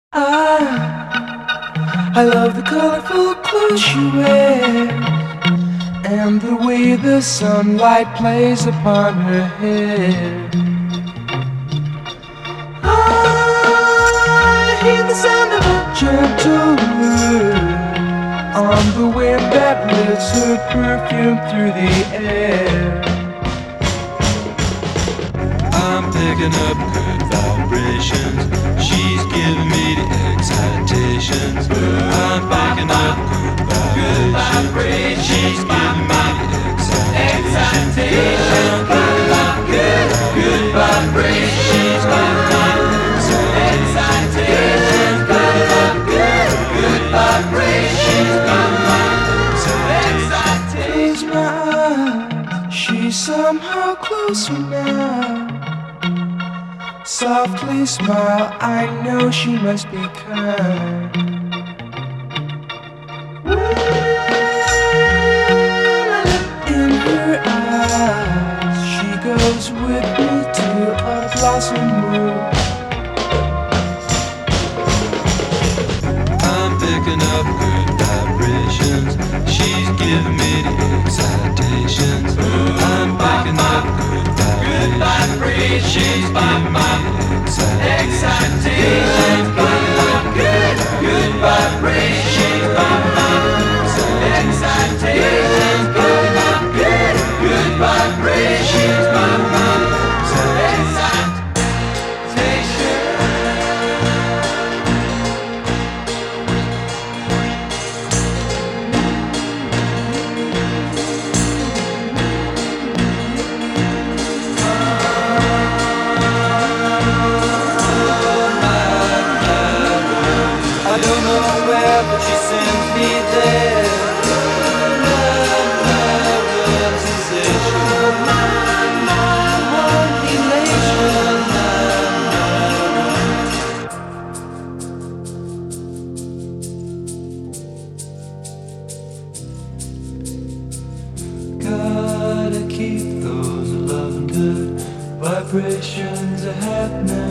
I love the colorful clothes she wears and the way the sunlight plays upon her hair. I hear the sound of a gentle word on the wind that lifts her perfume through the air. I'm picking up good vibrations. She's giving me the excitations. I'm picking up good vibrations. She's giving me the excitations. Good vibrations. She's giving me the excitations. Good vibrations. She's giving me the excitations. Close my eyes, she's somehow closer now. Softly smile, I know she must be kind. In her eyes, she goes with me to a blossom room. I'm picking up good vibrations. She's giving me the excitations. I'm picking up good vibrations. She's giving me the excitations. Good vibrations. She's giving me the excitations. Good vibrations. She's giving me the excitations. I don't know where, but she sends me there. Gotta keep those loving good vibrations happening.